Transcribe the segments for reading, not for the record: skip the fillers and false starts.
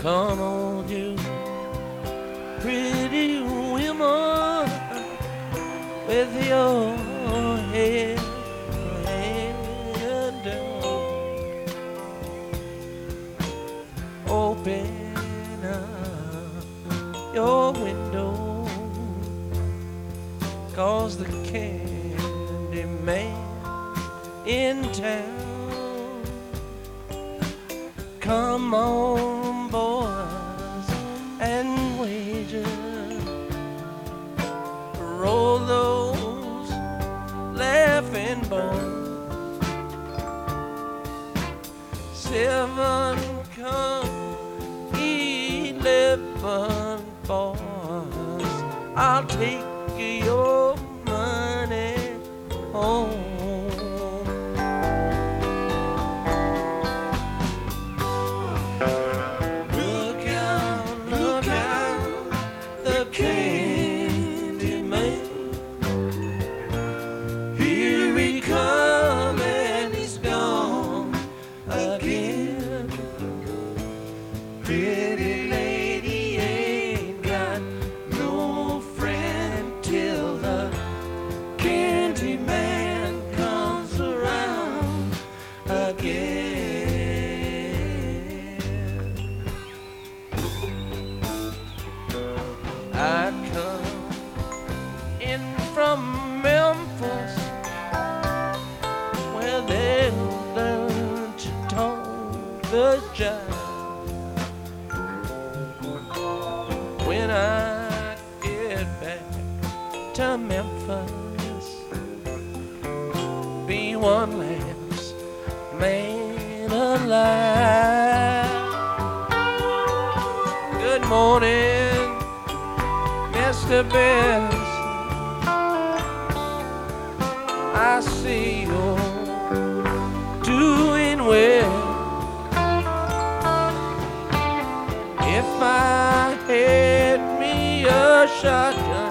Come on, you pretty woman, with your head down. Open up your window, 'cause the candy man in town. Come on, boys, and wager, roll those laughing bones. 7 come 11 boys, I'll take your money home. Look out, the candy man. Here he come and he's gone again. Pretty lady ain't got no friend till the candy man comes around again. I come in from Memphis, where they learn to talk the jive. When I get back to Memphis, be one last man alive. Good morning, Mr. Benson. I see you're doing well. If I had me a shotgun,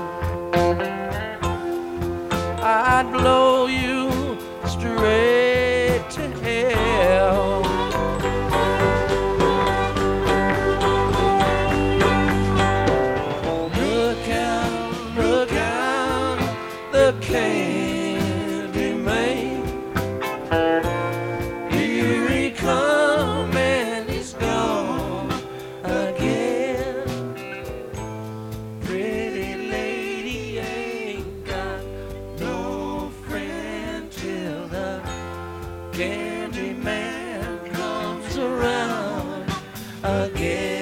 I'd blow you straight to hell. Look out, the candy man. Here he come and he's gone again. Pretty lady ain't got no friend till the candy man comes around again.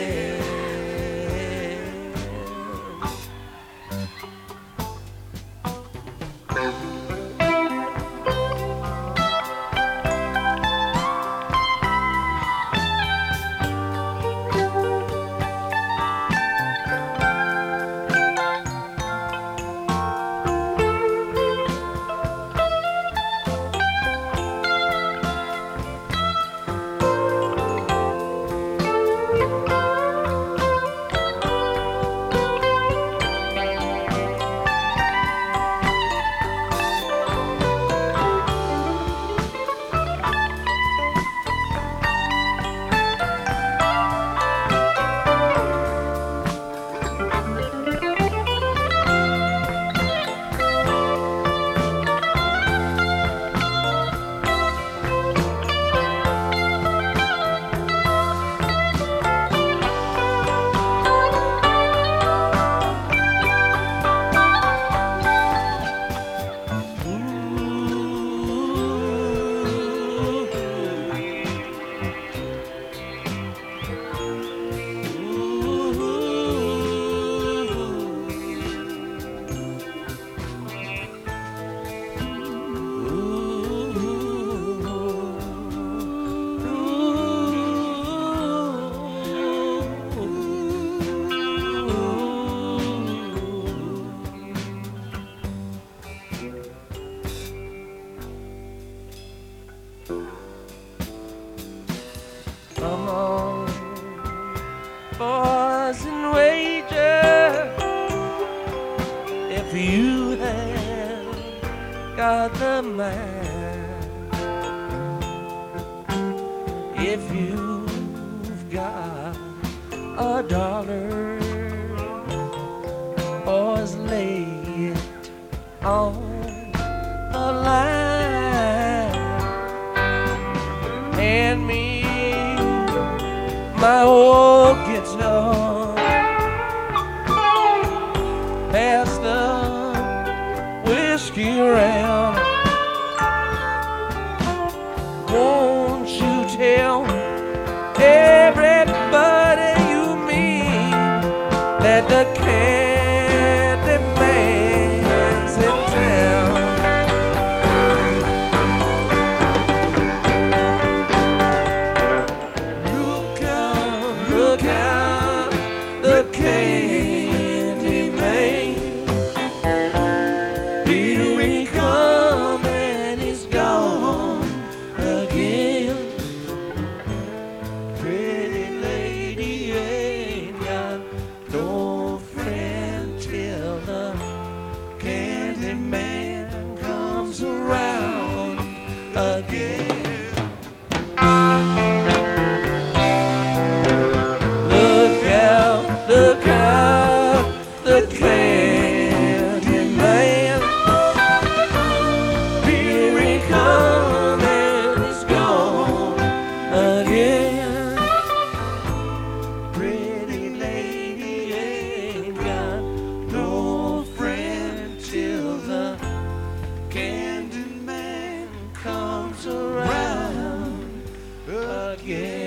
Come on, boys, and wager, if you have got the man, if you've got hand me my old guitar. Pass the whiskey around. Won't you tell everybody you meet that the candy man's in town? Look out, the candy man. Here he come and he's gone again. Pretty lady ain't got no friend till the candy man comes around again. Look out, the candy man. Here he comes and he's gone again. Pretty lady ain't got no friend till the candy man comes around again.